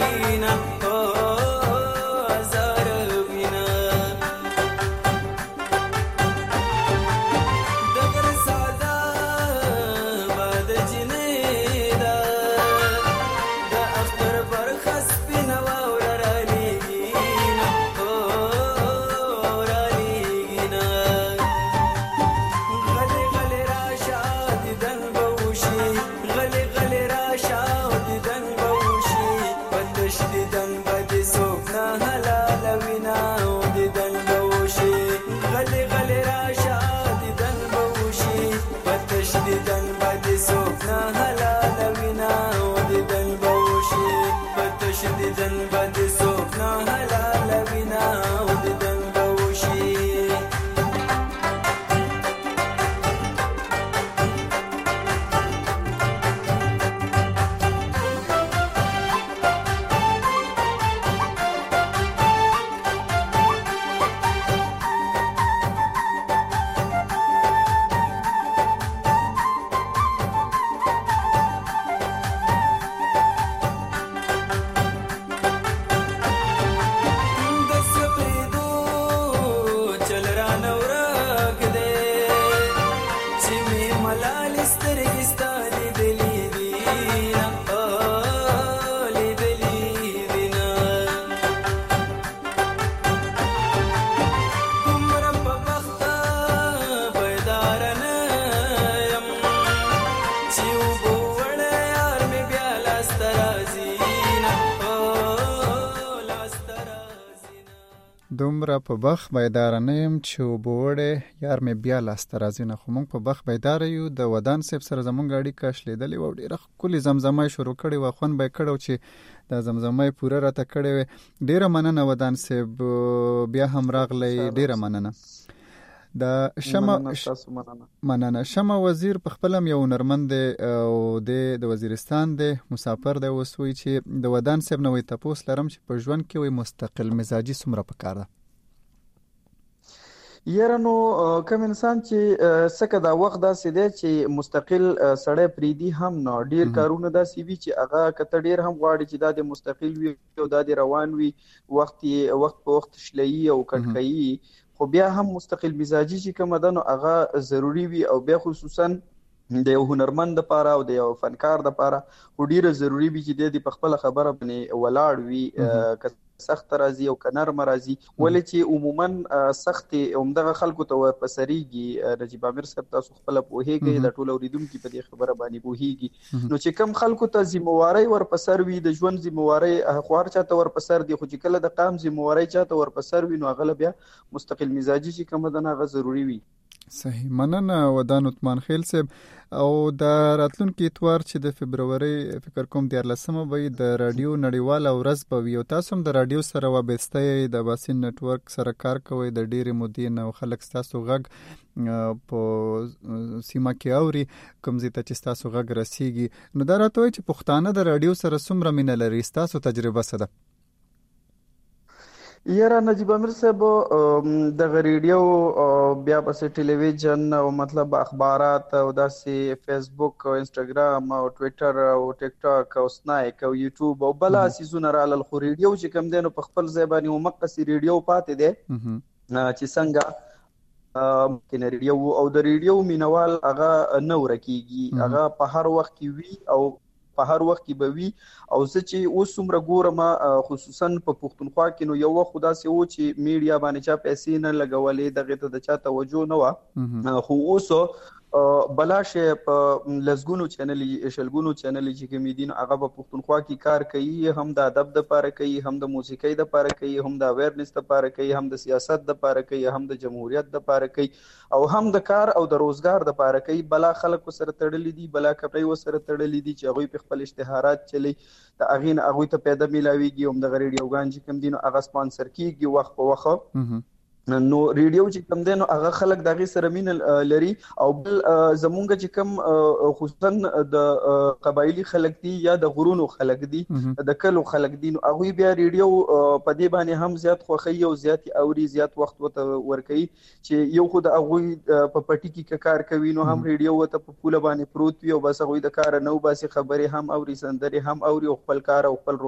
وینا هزار وینا دغر ساده باد جنیدا د اختر پر خس پینوا ورالېږینا ورالېږینا غلې غلې راشه دیدن به وشي غلې غلې راشه دیدن به وشي پتش دیدن به دې څوک نه حلالوینه دیدن به وشي غلې غلې راشه دیدن به وشي پتش دیدن به دې څوک نه حلالوینه دیدن به وشي پتش دیدن به دې څوک نه حلالوینه دیدن به وشي د سپېدو چل رانه ورک دی چې مې ملالې سترګې ستا لیدلې دینه لیدلې دینه دومره په بخته بیداره نه یم چې اوبه وړه یار مې بیا لاسته راځي نه لاسته راځي نه دومره په بخ بیداره نه یم چې اوبه وړې یار مې بیا لاسته راځي نه. خو موږ په بخ بیداره یو. د ودان صاحب سره زموږ اړیکه شلېدلې وه او ډېره ښکلې زمزمه یې شروع کړې وه. خوند به یې کړی و چې دا زمزمه یې پوره راته کړې وې. ډېره مننه ودان صاحب، بیا هم راغلی. ډېره مننه. د شمه مننه ستاسو مننه مننه شمه وزیر په خپل هم یو هنرمند دی او د د وزیرستان دی، مسافر دی. اوس وایي چې د ودان صاحب نه وایي تپوس لرم چې په ژوند کې وایي مستقل مزاجي څومره پکار ده؟ یاره نو کوم انسان چې سکه دا وخت داسې دی چې مستقل سړی پریدي هم نه، ډیر کارونه داسې وي چې هغه کته ډیر هم غواړي چې دا د مستقل وي او دا د روان وي، وخت وخت په وخت شلایي او کټکایي، خو بیا هم مستقل مزاجي چې کوم ده نو هغه ضروری وي او بیا خصوصا د یو هنرمند لپاره او د یو فنکار لپاره خو ډیره ضروری وي چې د په خپل خبره باندې ولاړ وي، سخت راځي او که نرمه راځي. ولې چې عموما سخت همدغه خلکو ته ورپسریږي. نجیب عامر صاحب تاسو خپل پوهیږئ، د ټول اوریدونکو په دې خبره باندې پوهیږي. نو چې کم خلکو ته ذمہواری ورپسر وي، د ژوند ذمہواری خوار چاته ورپسر دي، خو چې کله د قام ذمہواری چاته ورپسر وي نو هغه بیا مستقل مزاجي چې کوم ده هغه ضروری وي. صحیح. مننه ودان عثمان خیل صاحب. او د راتلونکي اتوار چې د فبروري فکر کوم دیارلسمه به د رادیو نړیواله ورځ به وي او تاسو هم د رادیو سره وابسته یې، د باسین نټورک سره کار کوئ، د ډېرې مودې نه او خلک ستاسو غږ په سیمه کې اوري، کوم ځای ته چې ستاسو غږ رسیږي. نو دا راته وایي چې پښتانه د رادیو سره څومره مینه لري؟ ستاسو تجربه څه ده؟ یاره نجیب عامر صاحب د ریډیو بیا پسې ټلویزیون او مطلب اخبارات او داسې فیسبوک او انسټاګرام او ټویټر او ټیک ټاک او سنایک او یوټیوب او بل اساسونه رالل، خو ریډیو چې کوم دی نو په خپل ځای باندې ومقصي ریډیو پاتې دی چې څنګه ممکن ریډیو او د ریډیو مینوال هغه نه ورکیږي، هغه په هر وخت کې وي او په هر وخت کې به وي. او زه چې اوس څومره ګورم خصوصا په پښتونخوا کې نو یو وخت داسې و چې میډیا باندې چا پیسې نه لګولې، دغه ته د چا توجه نه وه، خو اوس بلاشه په لزګونو چینل شلګونو چینل چې کوم دي هغه په پښتونخوا کې کار کوي، هم د ادب د پاره کوي، هم د موسیقۍ د پاره کوي، هم د اویرنس د پاره کوي، هم د سیاست د پاره کوي، هم د جمهوریت د پاره کوي، او هم د کار او د روزګار د پاره کوي. بلا خلک سره تړلې دي، بلا کپړې وسره تړلې دي چې هغه په خپل اشتهارات چلی د اغین هغه ته پیدا ملاويږي، هم د ریډیوګان چې کوم دي هغه سپانسر کیږي وخت په وخت. نو ریډیو چې کوم دی نو هغه خلک دغه سره مين لري. او بل زمونږ چې کوم خصوصا د قبایلی خلک دي یا د غرونو خلک دي، د کلو خلک دي، نو هغه بیا ریډیو په دې باندې هم زیات خوخي او زیات اوري، زیات وخت وته ورکي چې یو خو د هغه په پټی کې کار کوي نو هم ریډیو وته په پوله باندې پروت وي او بس هغه د کار نو باسي خبره هم اوري، سندري هم اوري او خپل کار او خپل روز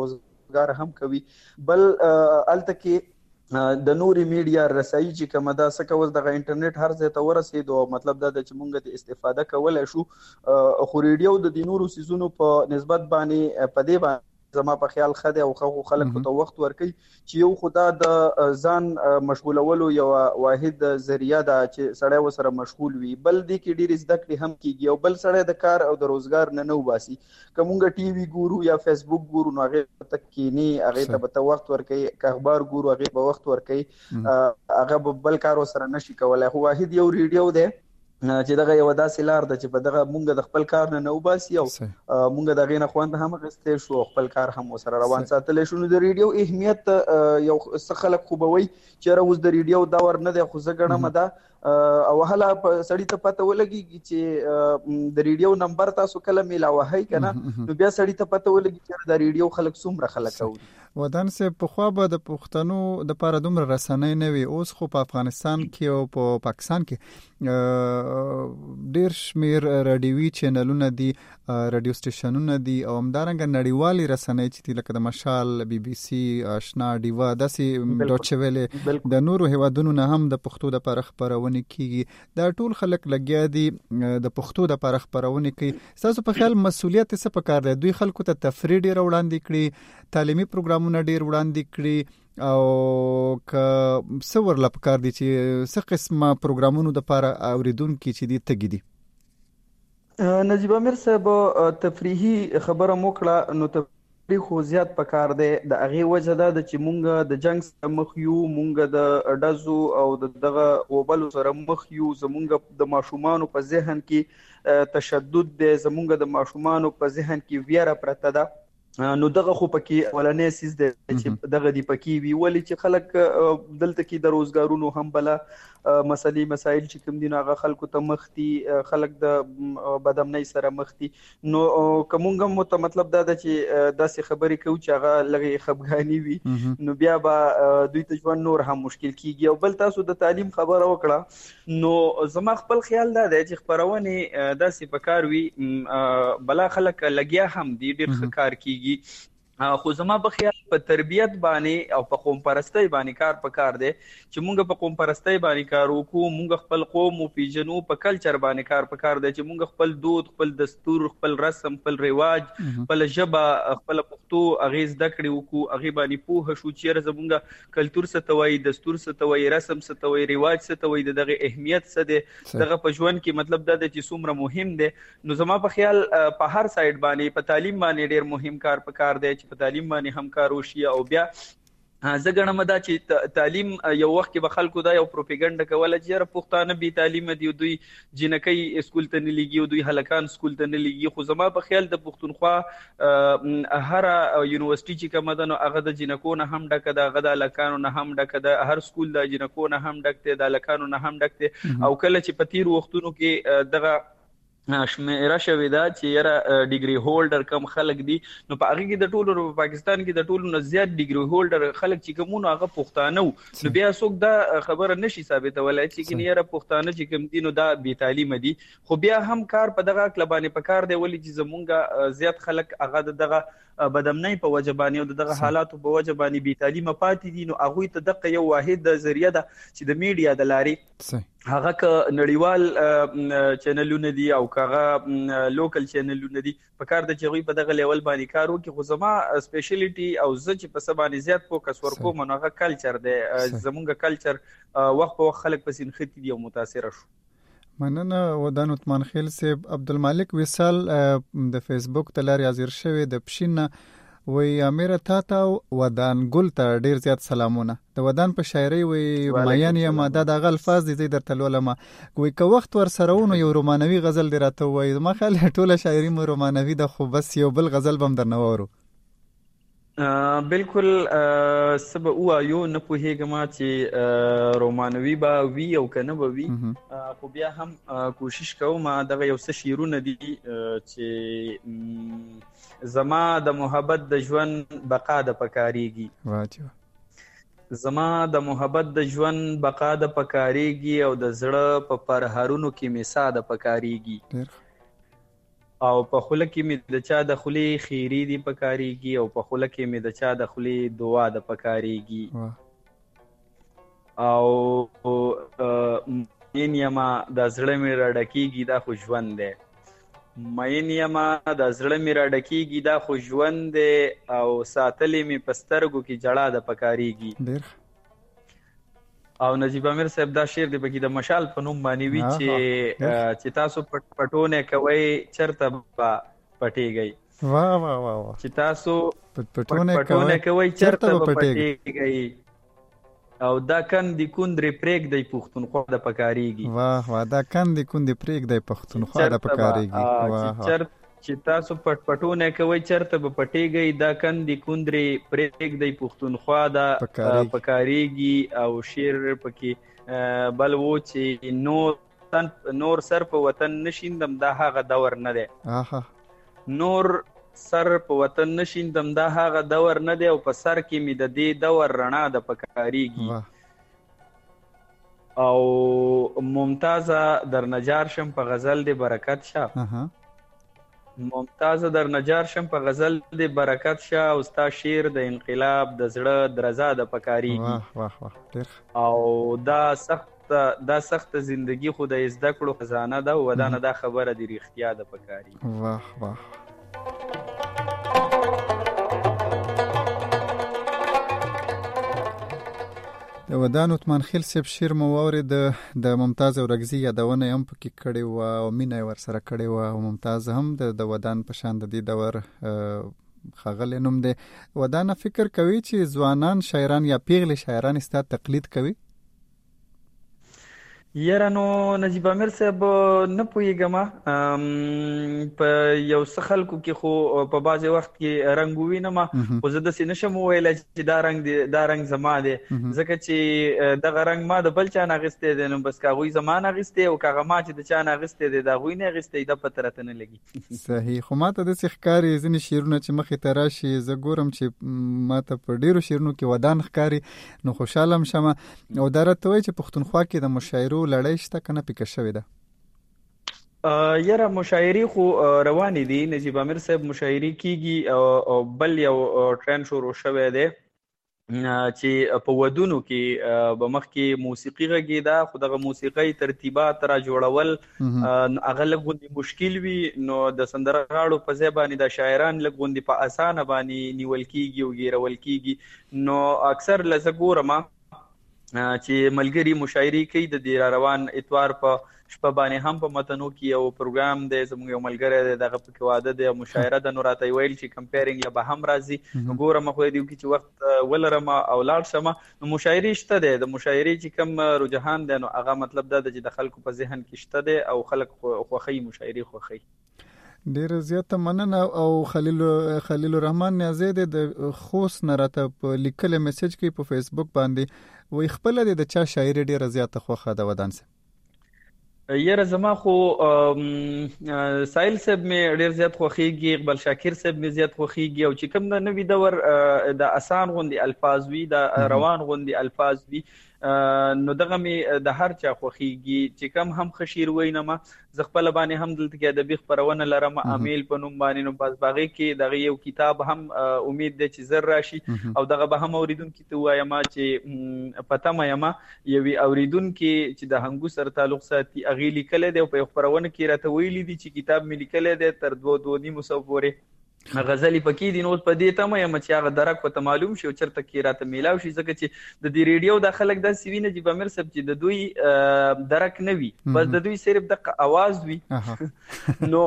روزګار هم کوي. بل الته کې د نوري میډیا رسایي چې کومه دا څه کوز د انټرنیټ هر ځای ته ورسېدو، مطلب دا چې مونږ د استفاده کولای شو. خو ریډیو د نورو سیزونو په نسبت باندې په دې باندې زما په خیال خده او خو خلک ته وخت ورکي چې یو خدا د ځان مشغولولو یو واحد ذریعہ دا چې سړی وسره مشغول وي. بل دی کې ډیر زده کړې هم کیږي او بل سړی د کار او د روزګار نه نو باسي. کومګه ټي وي ګورو یا فیسبوک ګورو نو هغه تک کینی هغه ته به وخت ورکي، اخبار ګورو هغه به وخت ورکي، هغه بل کار سره نشي کولای. خو واحد یو ریډیو دی چې دغه یو داسې لار ده چې په دغه مونږ د خپل کار نه نه وباسي او مونږ دغه نه خوند هم غستې شو، خپل کار هم سره روان ساتل شو. نو د ریډیو اهمیت یو څه خلک خوبوي چې راوز د ریډیو داور نه دی، خو زه ګڼم دا او هله سړی ته پته ولګي چې د ریډیو نمبر تاسو کله میلاوهی کنه، نو بیا سړی ته پته ولګي چې د ریډیو خلک څومره خلک اوري. ودان سه په خو به د پښتنو د پاره دومره رسنۍ نه وي، اوس خو په افغانستان کې او په پاکستان کې ډیر شمیر رادیوي چینلونه دي، رادیو سټیشنونه دي او همدارنګه نړیوالي رسنۍ چې لکه د مشال، بي بي سي، آشنا، ډیوا، داسې ډوچ ویلې د نورو هیوادونو نه هم د پښتو د پاره خبرونه کیږي. دا ټول خلک لګیا دي د پښتو د پاره خبرونه کوي. تاسو په خیال مسؤلیت څه پکار دی؟ دوی خلکو ته تفریح ډیر وړاندې کړي، تعلیمي پروګرامونه ډیر وړاندې کړي او که څه ورله پکار دي چې څه قسمه پروګرامونو د پاره اوریدونکو چې دي تګي دي؟ نجیب امیر صاحب تفریحي خبره موکړه، نو تفریح خو زیات پکار دی. د هغه وجه دا چې مونږ د جنگ سره مخ یو، مونږ د ډزو او دغه وبلو سره مخ یو، زمونږ د ماشومان په ذهن کې تشدد دی، زمونږ د ماشومان په ذهن کې ویره پرته ده. نو دغه خو پکې ولنې سیس دی چې دغه دی پکې وی ولې چې خلک دلته کې د روزګارونو هم بلا مسلې مسائل چې کوم دي هغه خلکو ته مختی، خلک د بدامنۍ سره مختی. نو کومګم مت مطلب دا ده چې داسې خبرې کوي چې هغه لږه خفګانی وي، نو بیا به دوی ته ژوند نور هم مشکل کیږي. او بل تاسو د تعلیم خبره وکړه، نو زما خپل خیال دا دی چې خبرونه داسې پکار وي بلا خلک لګیا هم دي ډیر ښه کار کیږي. خو زما په خیال په تربیت باندې او په قوم پرستۍ باندې کار پکار دی چې مونږ په قوم پرستۍ باندې کار وکړو، مونږ خپل قوم او پیژنو، په کلچر باندې کار پکار دی چې مونږ خپل دود، خپل دستور، خپل رسم، خپل رواج، خپل ژبه، خپل پښتو اغیز د کړې وکړو، اغه باندې پوه شو چې زمونږ کلچر څه توي، دستور څه توي، رسم څه توي، رواج څه توي، دغه اهمیت څه دی، دغه په ژوند کې مطلب دا دی چې څومره مهم دی. نو زما په خیال په هر سایډ باندې په تعلیم باندې ډیر مهم کار پکار دی چې په تعلیم باندې هم کار وشي. او بیا زه ګڼم دا چې تعلیم یو وخت کې به خلکو دا یو پروپاګاندا کوله چې پښتانه بي تعلیم دي، دوی جنکۍ سکول ته نه لګي او دوی هلکان سکول ته نه لګي. خو زما په خیال د پښتونخوا هر یونیورسيټي چې کومه ده نو هغه د جنکو نه هم ډکه ده، هغه د هلکانو نه هم ډکه ده، هر سکول د جنکو نه هم ډک دی، د هلکانو نه هم ډک دی. او کله چې په تیر وختونو کې دغه شمیره شوې ده چې یاره ډیګري هولډر کم خلک دي، نو په هغه کې د ټولو په پاکستان کې د ټولو نه زیات ډیګري هولډر خلک چې کومونه هغه پښتانه وو، نو بیا څوک دا خبره نشي ثابتولای چې کینه یاره پښتانه چې کوم دي نو دا بي تعلیم دي. خو بیا هم کار په دغه کلبانې په کار دی ولې چې زمونږ زیات خلک هغه دغه بدامنۍ په وجبانی او دغه حالاتو په وجبانی بي تعلیمه پاتې دي. نو هغه ته دغه یو واحد ذریعہ ده چې د میډیا د لارې هغه ک نړیوال چینلونه دي او هغه لوکل چینلونه دي، په کار د چغوي په دغه لیول باندې کار وکړي. خو زما سپیشلیټي او زه چې په سبانه زیات فوکس ورکوم نو هغه کلچر دی، زمونږ کلچر وخت په وخت خلک پسین ختی دي او متاثر شو. مننه ودان عثمان خیل صاحب. عبدالمالک وصال د فیسبوک تلاري حاضر شوی د پښین وی امیر تا ته ودان ګل ته ډیر زیات سلامونه. د ودان په شاعري وی میان یا ماده د الفاظ دي در تلولما وی که وخت ور سره ونو یو رومانوي غزل دی راته وای ما خیال ټوله شاعري مو رومانوي ده، خو بس یو بل غزل بم درنه وورو. بالکل سبا او یو نه پوهیږم چې رومانوي با وی او کنه به وی، خو بیا هم کوشش کوم دغه یو څه شیرونه دي چې زما د محبت د ژوند بقا د پکاريږي، واچو زما د محبت د ژوند بقا د پکاريږي او د زړه په پرهرونو کې میسا د پکاريږي. او په خوله کې مې د چا د خولې خیری دی پکاريږي او په خوله کې مې د چا د خولې دعا د پکاريږي او مین یما د زړه مې راډکیږي دا خو ژوند دی مین یما د زړه مې راډکیږي دا خو ژوند دی او ساتلې مې په سترګو کې جړا د پکاريږي او نجیب امیر صاحب دا شعر دی پکې د مشال په نوم باندې وی چې چې تاسو پټ پټونه کوي چرته پټیږي واه واه واه چې تاسو پټ پټونه کوي چرته پټیږي او دا کندې کندرې پرېږدی پښتونخوا د پکاريږي واه واه دا کندې کندرې پرېږدی پښتونخوا د پکاريږي واه چې تاسو پټ پټونه کوي چرته به پټیږي دا کندې کندرې پرېږدی پښتونخوا د پکاريږي او شعر پکې بل و چې نور نور سر په وطن نشیندم دا هغه دور نه دی نور سر په وطن نشیندم دا هغه دور نه دی او په سر کې می د دې دور رڼا د پکاريږي او ممتازه در نجار شم په غزل دی برکت شه ممتازه در نجار شم په غزل دی برکت شه او ستا شعر د انقلاب د زړه درزا د پکاريږي او دا سخت دا سخت زندگی خو د زده کړو خزانه ده ودانه دا خبره دی رښتیا د پکاريږي واه واه د ودان عثمان خیل صاحب شعر مو واورید د ممتاز اورګزي یادونه هم پکې کړې و او مینه ورسره کړې و او ممتاز هم د ودان په شان د دې دور خاغل نوم دی ودان فکر کوي چې ځوانان شاعران یا پیغلي شاعران استا تقلید کوي یاره نو نجیب امیر صاحب نه پوهېږم په یو څه خلکو کې خو په بعضې وخت کې رنګ ووینم خو زه داسې نشم وویلی چې دا رنګ دی دا رنګ زما دی ځکه چې دغه رنګ ما د بل چا نه اخیستی دی نو بس که هغوی زما نه اخیستی او که هغه ما چې د چا نه اخیستی دی د هغوی نه اخیستی دا پته راته نه لګي صحیح خو ما ته داسې ښکاري ځینې شعرونه چې مخې ته راشي زه ګورم چې ما ته په ډېرو شعرونو کې ودان ښکاري نو خوشحاله هم شم او دا راته وایي چې پښتونخوا کې د مشاعرو لړۍ شته که نه پیکه شوې ده یاره مشاعرې خو روانې دي نجیب امیر صاحب مشاعرې کیږي او بل یو ټرند شروع شوی دی چې په ودونو کې به مخکې موسیقي غږېده خو دغه موسیقۍ ترتیبات را جوړول هغه لږ غوندې مشکل وي نو د سندرغاړو په ځای باندې د شاعران لږ غوندې په اسانه باندې نیول کیږي او ګیرول کیږي نو اکثر له زه ګورم چې ملګری مشاعرې کوي د دې را روان اتوار په شپه باندې هم په متنو کې یو پروګرام دی زموږ یو ملګری دی دغه پکې واده دی مشاعره ده نو راته ویل چې کمپیرینګ له به هم راځي ګورم خو دې چې وخت ولرم او لاړ شم نو مشاعرې شته دی د مشاعرې چې کوم رجحان دی نو هغه مطلب دا دی چې د خلکو په ذهن کې شته دی او خلک خوښوي مشاعرې خوښوي ډیر زیاته مننه او خلیل خلیل الرحمن نیازی د خوست نه راته په لیکل میسج کې په فیسبوک باندې وی خپل د چا شاعري ډیره زیاته خوخه ده ودان سه یاره زما خو سایل صاحب مې ډیر زیات خوخیږي اقبال شاکر صاحب مې زیات خوخیږي او چې کوم د نوی دور د اسان غوندي الفاظ وی د روان غوندي الفاظ وی نو دغه مې د هر چا خوخیږي چې کم هم خشیر وینم زه خپل باندې هم دلته کې ادبي خپرونه لرم امیل په نوم باندې نو بس باغې کې دغه یو کتاب هم امید ده چې زر راشي او دغه به هم اوریدونکو ته وایم چې پته مې یم یوې اوریدونکو چې د هنګو سره تعلق ساتي اغه لیکل دی او په خپرونه کې راته ویلي دي چې کتاب مې لیکل دی تر دوه دوه نیمو سو پورې غزلی پکې دي نو په دې ته مې چې هغه درک په معلوم شي او چرته کې راته میلاو شي ځکه چې د دې ریډیو د خلک د سیوی نجیب امیر صاحب چې د دوی درک نه وي بس د دوی صرف د اواز وي نو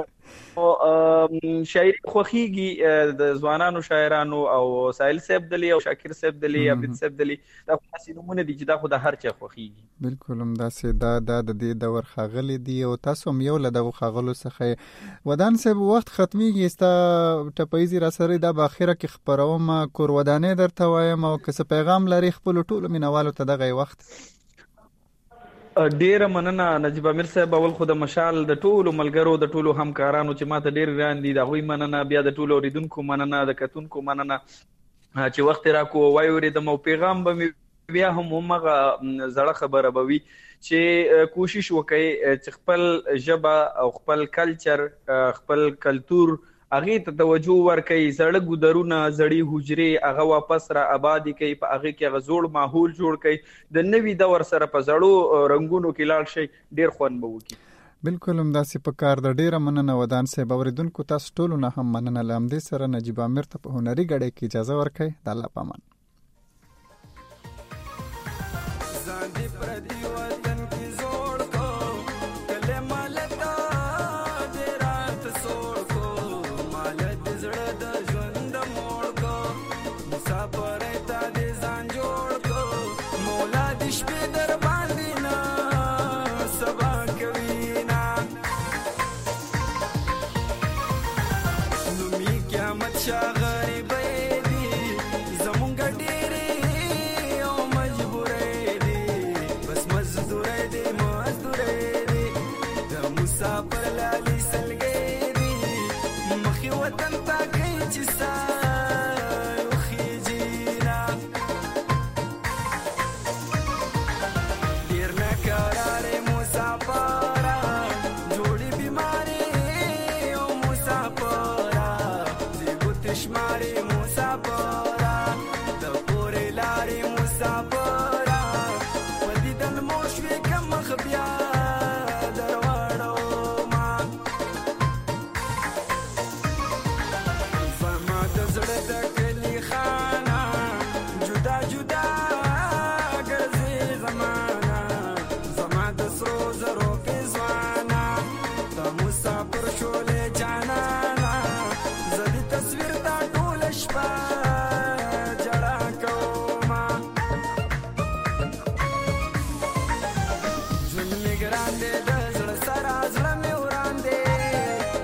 شاعري خوخيږي د ځوانانو شاعرانو او سایل صاحب دلی او شاکر صاحب دلی عبد صاحب دلی دا خاصه نمونه دي چې دا خو د هر چا خوخيږي بالکل هم دا سه دا د دې دور خاغلی دی او تاسو هم یو له دغه خاغلو څخه ودان صاحب وخت ختميږي استا ټپایزي را سره دا په اخره کې خبروم کور ودانې درته وایم او که څه پیغام لري خپل ټول مینوالو ته دغه وخت ډیر مننه نجیب امیر صاحب اول خو د مشال د ټولو ملګرو د ټولو همکارانو چې ماته ډیر ګران دي د غوي مننه بیا د ټولو اوریدونکو مننه د کتونکو مننه چې وخت راکو وای اوریدم او پیغام به بیا هم هغه زړه خبره به وي چې کوشش وکړي چې خپل ژبه او خپل کلچر خپل کلتور هغه ته توجه ورکړي، زړه ګودرونه زړې حجرې هغه واپس را آبادی کوي، په هغه کې هغه زوړ ماحول جوړ کړي، د نوي دور سره په زړو رنگونو کې لاړ شي، ډیر خوند به وکړي. بالکل همداسې په کار د ډیره مننه ودان صاحب. اوریدونکو تاسو ټول نه هم مننه. لامدې سره نجیب عامر ته په هنري غړې کې اجازه ورکړئ. د الله پامان.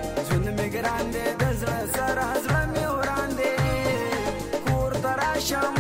Show